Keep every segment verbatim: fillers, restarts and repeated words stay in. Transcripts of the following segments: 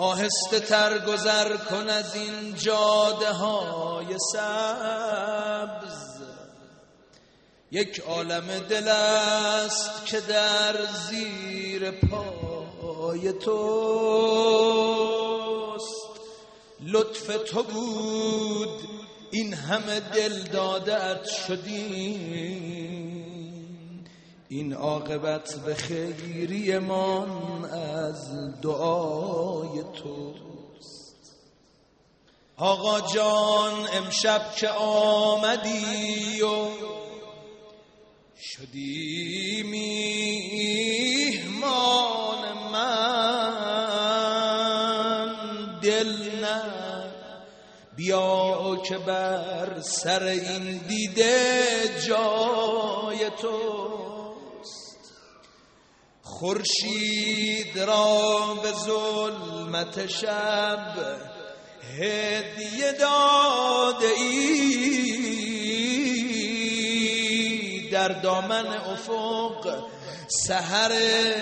آهسته تر گذر کن از این جاده های سبز، یک عالم دل است که در زیر پای توست. لطف تو بود این همه دل داده‌ات شدیم، این عاقبت به خیری من از دعای توست. آقا جان امشب که آمدی و شدی میهمان من، دل نه بیا که بر سر این دیده جای توست. خورشید را به ظلمت شب هدیه داده ای، در دامن افق سحر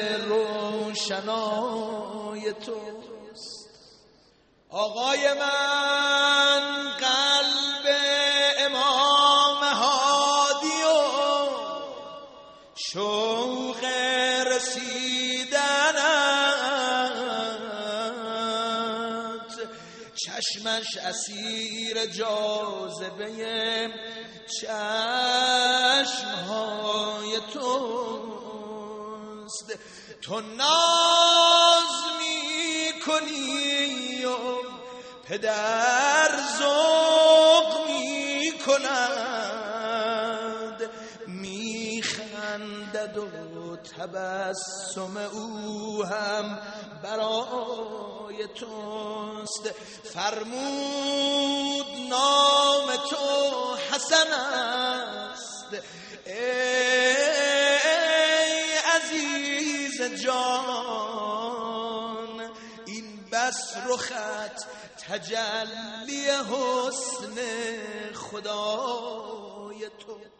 روشنای توست. آقای من قلب امام هادی و شوق رسیدنت، چشمش اسیر جاذبه چشمهای توست. تو ناز می کنی و پدر ذوق می کند، می خندد و تبسم او هم برای توست. فرمود نام تو حسن است ای عزیز جان، این بس رخت تجلی حسن خدای تو.